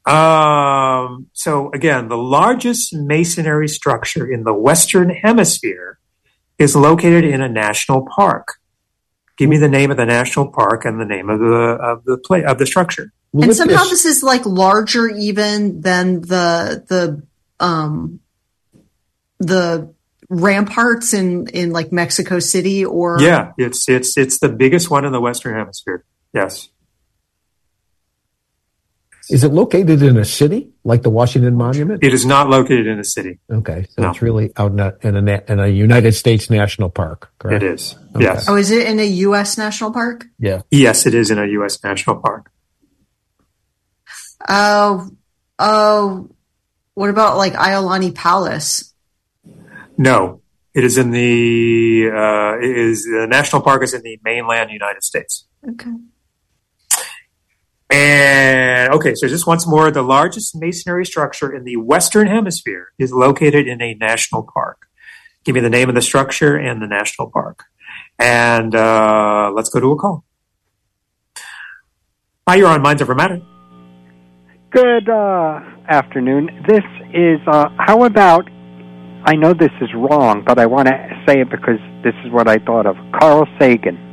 So again, the largest masonry structure in the Western Hemisphere is located in a national park. Give me the name of the national park and the name of the structure. And somehow this is like larger even than the ramparts in like Mexico City, or yeah, it's the biggest one in the Western Hemisphere. Yes. Is it located in a city like the Washington Monument? It is not located in a city. Okay, so No. it's really out in a United States national park, correct? It is. Okay. Yes. Oh, is it in a U.S. national park? Yeah. Yes, it is in a U.S. national park. What about like Iolani Palace? No, it is in the national park is in the mainland United States. Okay. And okay, so just once more, the largest masonry structure in the Western Hemisphere is located in a national park. Give me the name of the structure and the national park. And let's go to a call. Hi, you're on Minds Over Matter. Good afternoon. This is, how about, I know this is wrong, but I want to say it because this is what I thought of. Carl Sagan.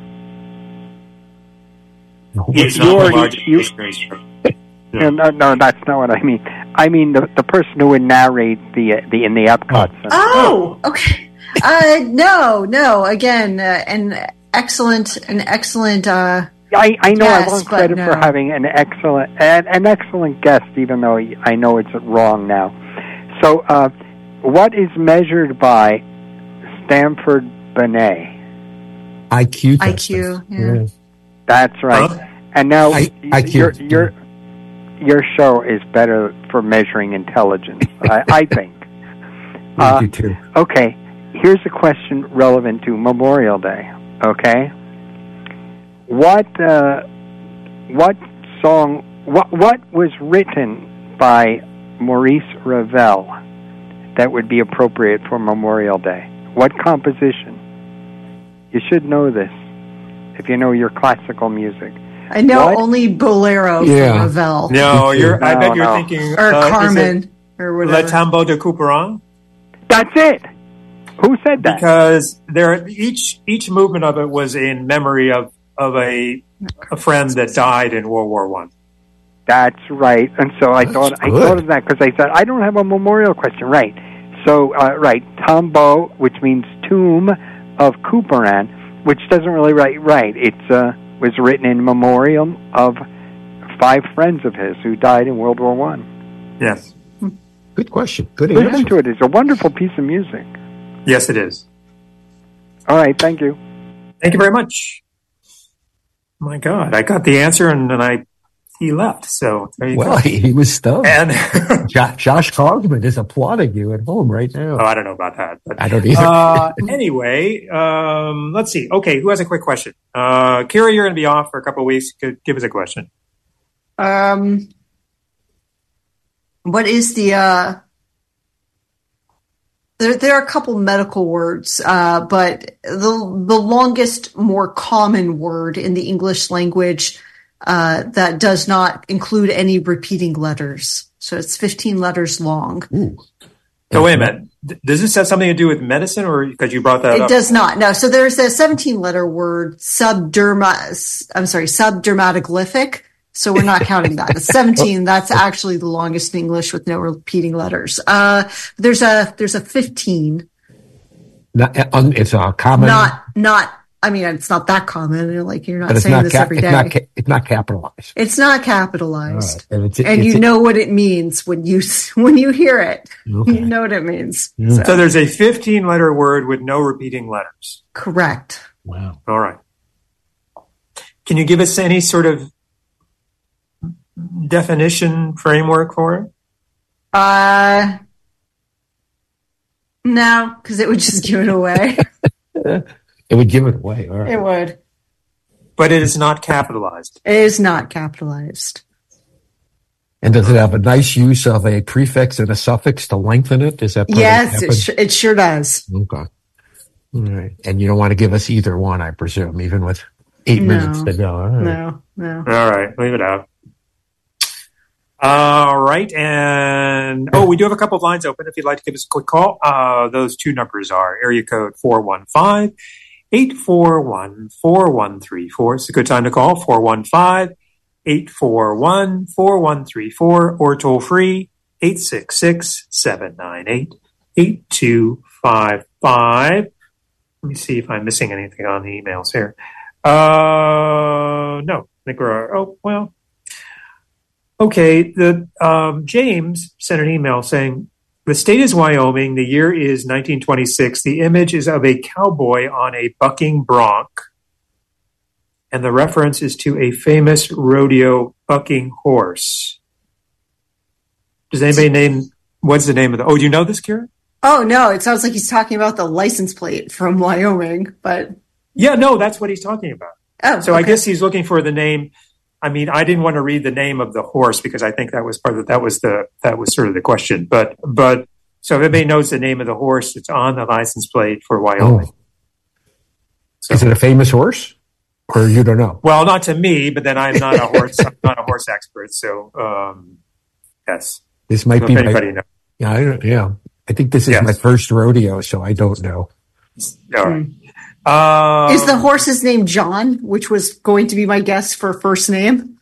It's not the largest masonry structure. No, that's not what I mean. I mean the person who would narrate in the Epcot Center. Oh, okay. No. Again, an excellent. I know guess, I want credit but for no. having an excellent guest, even though I know it's wrong now. So, what is measured by Stanford Binet? IQ test. IQ, yeah. That's right. Huh? And now IQ. your show is better for measuring intelligence, I think. You too. Okay, here's a question relevant to Memorial Day. Okay, what was written by Maurice Ravel that would be appropriate for Memorial Day? What composition? You should know this if you know your classical music. I know What? only Bolero Yeah. from Ravel No, I bet you're No. thinking or is Carmen or it Le whatever. Tombeau de Couperin? That's it. Who said that? Because each movement of it was in memory of a friend that died in World War I. That's right. And so I thought of that because I thought I don't have a memorial question. Right. So right, Tombeau, which means tomb of Couperin, which doesn't really right. It's was written in memoriam of 5 friends of his who died in World War I. Yes. Good question. Good Listen answer. to it. It's a wonderful piece of music. Yes, it is. All right. Thank you. Thank you very much. My God, I got the answer and then he left. So there you Well, go. he was stunned. And Josh Cogman is applauding you at home right now. I don't know about that. But, I don't either. anyway, let's see. Okay, who has a quick question? Kira, you're going to be off for a couple of weeks. Give us a question. What is the? There are a couple medical words, but the longest, more common word in the English language that does not include any repeating letters. So it's 15 letters long. Ooh. So wait a minute. Does this have something to do with medicine, or because you brought that It up? does not. No. So there's a 17-letter word, subdermatoglyphic, So we're not counting that. The 17, that's actually the longest in English with no repeating letters. There's a 15. It's a common. It's not that common. Like, you're not saying this every day. It's not capitalized. It's not capitalized. Right. And you know what it means when you hear it. Okay. You know what it means. Mm. So there's a 15-letter word with no repeating letters. Correct. Wow. All right. Can you give us any sort of definition framework for it? No, because it would just give it away. It would give it away. All right. It would. But it is not capitalized. It is not capitalized. And does it have a nice use of a prefix and a suffix to lengthen it? Is that part yes, it sure does. Okay. All right. And you don't want to give us either one, I presume, even with 8 minutes to go. All right. No. All right. Leave it out. All right. And, we do have a couple of lines open if you'd like to give us a quick call. Those two numbers are area code 415-841-4134. It's a good time to call, 415-841-4134, or toll free, 866-798-8255. Let me see if I'm missing anything on the emails here. No, I think we're, okay, James sent an email saying, the state is Wyoming, the year is 1926, the image is of a cowboy on a bucking bronc, and the reference is to a famous rodeo bucking horse. Does anybody what's the name of do you know this, Kira? Oh, no, it sounds like he's talking about the license plate from Wyoming, but... Yeah, no, that's what he's talking about. Oh, so okay. I guess he's looking for the name. I mean, I didn't want to read the name of the horse because I think that was that was sort of the question. But so if anybody knows the name of the horse, it's on the license plate for Wyoming. Oh. So, is it a famous horse, or you don't know? Well, not to me, but then I'm not a horse. I'm not a horse expert. So yes, this might be. Anybody know? Yeah, I think this is my first rodeo, so I don't know. All right. Is the horse's name John, which was going to be my guess for first name?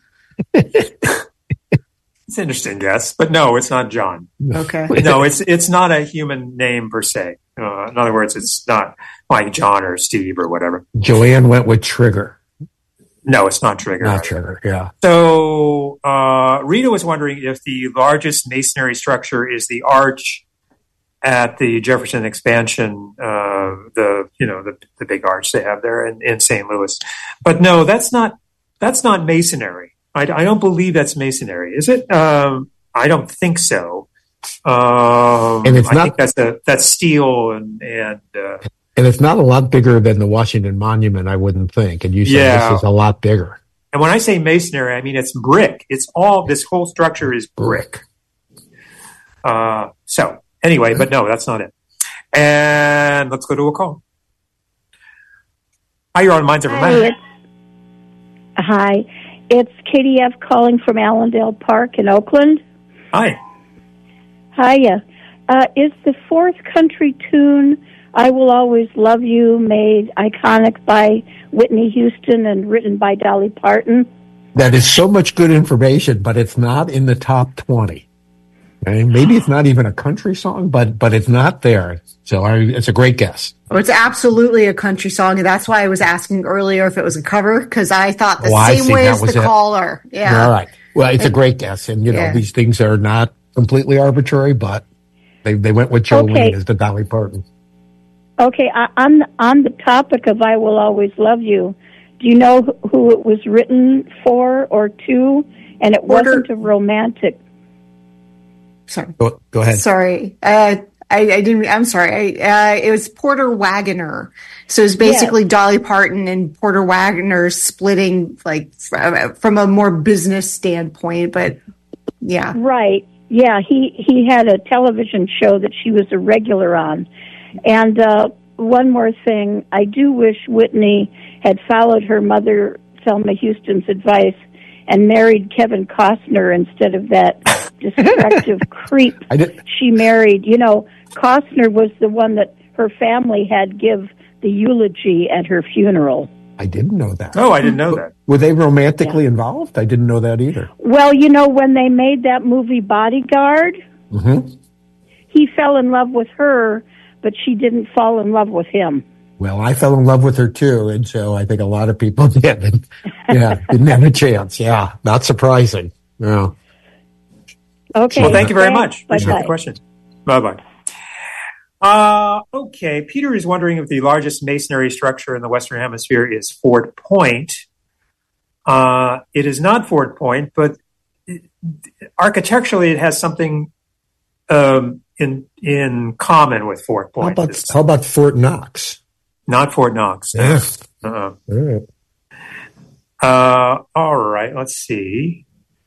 It's an interesting guess, but no, it's not John. Okay. No, it's not a human name per se. In other words, it's not like John or Steve or whatever. Joanne went with Trigger. No, it's not Trigger. Not Trigger, yeah. So Rita was wondering if the largest masonry structure is the arch at the Jefferson expansion, the big arch they have there in St. Louis. But no, that's not masonry. I don't believe that's masonry. Is it? I don't think so. And it's I think that's steel and it's not a lot bigger than the Washington Monument, I wouldn't think. And you said this is a lot bigger. And when I say masonry, I mean it's brick. This whole structure is brick. So anyway, but no, that's not it. And let's go to a call. Hi, you're on Minds Over Matter. Hi, it's Katie F. calling from Allendale Park in Oakland. Hi. Hiya. Is the fourth country tune, I Will Always Love You, made iconic by Whitney Houston and written by Dolly Parton? That is so much good information, but it's not in the top 20. Okay? Maybe it's not even a country song, but it's not there. So it's a great guess. Oh, it's absolutely a country song, and that's why I was asking earlier if it was a cover, because I thought the same way as the caller. Yeah. All right. Well, it's a great guess, and these things are not completely arbitrary, but they went with Jolene as the Dolly Parton. Okay, on the topic of I Will Always Love You, do you know who it was written for or to? And it wasn't a romantic. Sorry. Go ahead. Sorry. I didn't. I'm sorry. It was Porter Wagoner. So it's basically Dolly Parton and Porter Wagoner splitting, like from a more business standpoint. But yeah, right. Yeah, he had a television show that she was a regular on. And one more thing, I do wish Whitney had followed her mother, Thelma Houston's advice, and married Kevin Costner instead of that destructive creep she married. Costner was the one that her family had give the eulogy at her funeral. I didn't know that. Oh, I didn't know that. Were they romantically involved? I didn't know that either. Well, when they made that movie Bodyguard, he fell in love with her, but she didn't fall in love with him. Well, I fell in love with her too, and so I think a lot of people did. And, didn't have a chance. Yeah, not surprising. Yeah. Okay. Well, thank you very much. Appreciate Bye-bye. the question. Bye-bye. Okay, Peter is wondering if the largest masonry structure in the Western Hemisphere is Fort Point. It is not Fort Point, but architecturally it has something in common with Fort Point. How about Fort Knox? Not Fort Knox. Yeah. All right, let's see.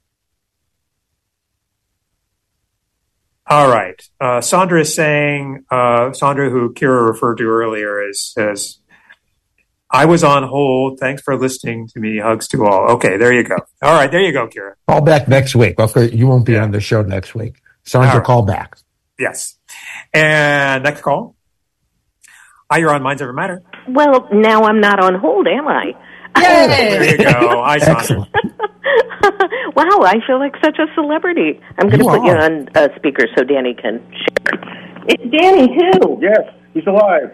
All right. Sandra is saying, Sandra, who Kira referred to earlier, says, I was on hold. Thanks for listening to me. Hugs to all. Okay, there you go. All right, there you go, Kira. Call back next week. Okay, you won't be on the show next week. Sandra, right. Call back. Yes. And next call. Hi, you're on Minds Over Matter. Well, now I'm not on hold, am I? Yay! There you go. Hi, Sandra. Wow, I feel like such a celebrity. I'm going to put you on speaker so Danny can share. It's Danny, too. Yes, he's alive.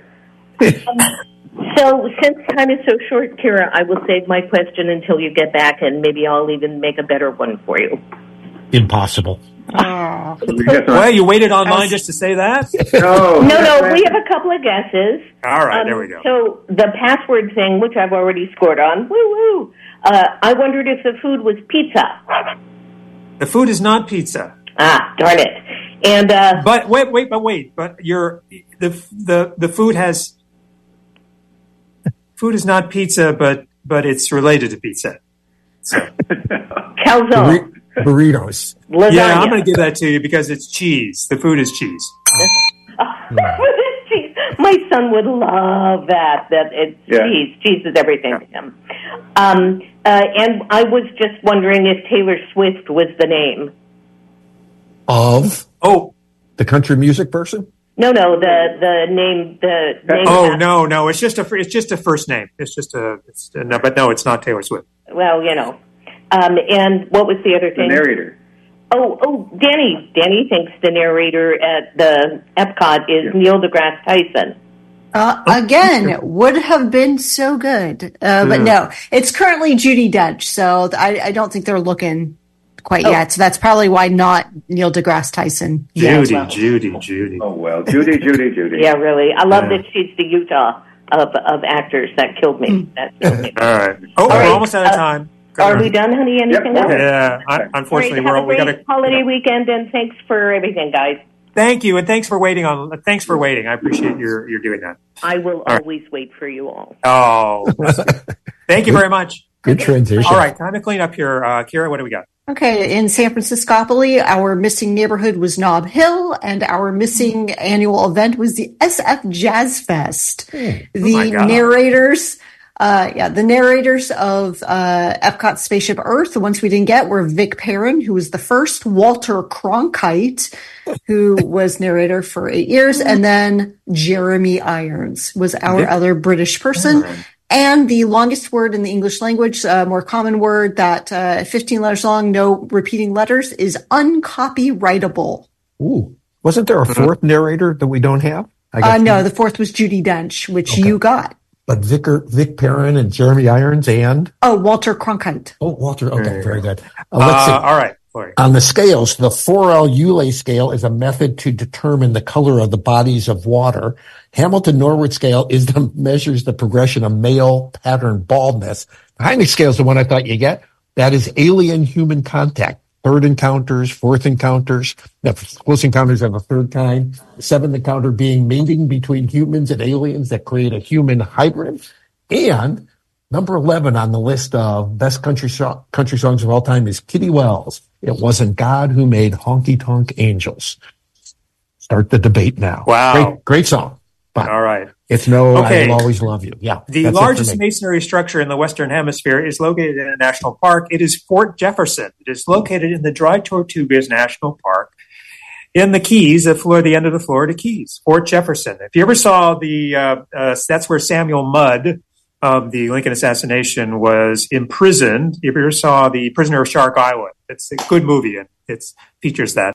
So, since time is so short, Kira, I will save my question until you get back, and maybe I'll even make a better one for you. Impossible. Well, you waited online just to say that? No, we have a couple of guesses. All right, there we go. So, the password thing, which I've already scored on, woo-woo, I wondered if the food was pizza. The food is not pizza. Ah, darn it. And but wait. But the food is not pizza, but it's related to pizza. So. Calzone. Burritos. Lasagna. Yeah, I'm going to give that to you because it's cheese. The food is cheese. My son would love that. That it's cheese. Cheese is everything to him. And I was just wondering if Taylor Swift was the name of the country music person. No, the name. The name. Oh no! It's just a first name. It's not Taylor Swift. Well, and what was the other thing? The narrator. Oh, Danny. Danny thinks the narrator at the Epcot is Neil deGrasse Tyson. Again, would have been so good. But no, it's currently Judi Dench, so I don't think they're looking quite yet. So that's probably why not Neil deGrasse Tyson. Judy. Oh, well, Judy. Yeah, really. I love that she's the Utah of actors. That killed me. All right. We're almost out of time. Are we done, honey? Anything else? Yeah. Unfortunately, we got a holiday weekend, and thanks for everything, guys. Thank you, and thanks for waiting. I appreciate your doing that. I will always wait for you all. Oh, thank you very much. Good transition. All right, time to clean up here. Kira, what do we got? Okay, in San Franciscopolis, our missing neighborhood was Nob Hill, and our missing annual event was the SF Jazz Fest. The narrators of Epcot Spaceship Earth, the ones we didn't get, were Vic Perrin, who was the first, Walter Cronkite, who was narrator for 8 years, and then Jeremy Irons was our other British person. And the longest word in the English language, more common word that 15 letters long, no repeating letters, is uncopyrightable. Ooh. Wasn't there a fourth narrator that we don't have? No, the fourth was Judi Dench, which you got. But Vic Perrin and Jeremy Irons and? Walter Cronkite. Oh, Walter. Okay, very good. Let's see. All right. On the scales, the 4L Uley scale is a method to determine the color of the bodies of water. Hamilton-Norwood scale measures the progression of male pattern baldness. The Hynek scale is the one I thought you get. That is alien-human contact. Third encounters, fourth encounters. Close encounters have a third kind. The seventh encounter being mating between humans and aliens that create a human hybrid. And number 11 on the list of best country songs of all time is Kitty Wells. It wasn't God who made Honky Tonk Angels. Start the debate now. Wow. Great song. But all right. It's I will always love you. Yeah. The largest masonry structure in the Western Hemisphere is located in a national park. It is Fort Jefferson. It is located in the Dry Tortugas National Park in the Keys, the end of the Florida Keys. Fort Jefferson. If you ever saw that's where Samuel Mudd of the Lincoln assassination was imprisoned. If you ever saw The Prisoner of Shark Island, it's a good movie and it features that.